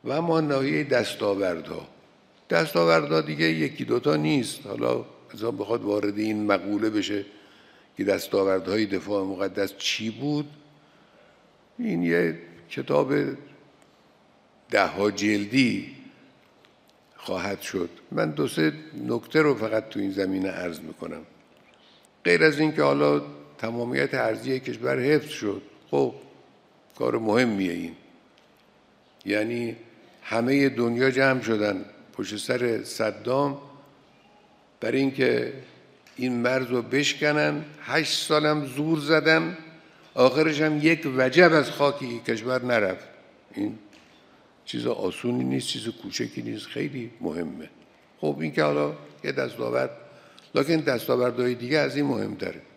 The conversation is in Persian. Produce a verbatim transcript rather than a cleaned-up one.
و اما ناحیه دستاوردها، دستاوردها دیگه یکی دوتا نیست. حالا مثلا بخواد وارد این مقوله بشه که دستاوردهای دفاع مقدس چی بود، این یه کتاب ده ها جلدی خواهد شد. من دو سه نکته رو فقط تو این زمینه عرض میکنم. غیر از این که حالا تمامیت ارضی کشور حفظ شد، خب کار مهمیه این، یعنی همه دنیا جمع شدن پشت سر صدام برای اینکه این مرز رو بشکنن. هشت سالم زور زدن، آخرش هم یک وجب از خاکی کشور نرفت. این چیز آسونی نیست، چیز کوچکی نیست، خیلی مهمه. خب این که حالا یه دستاورد، لکن دستاوردهای دیگه از این مهمتره.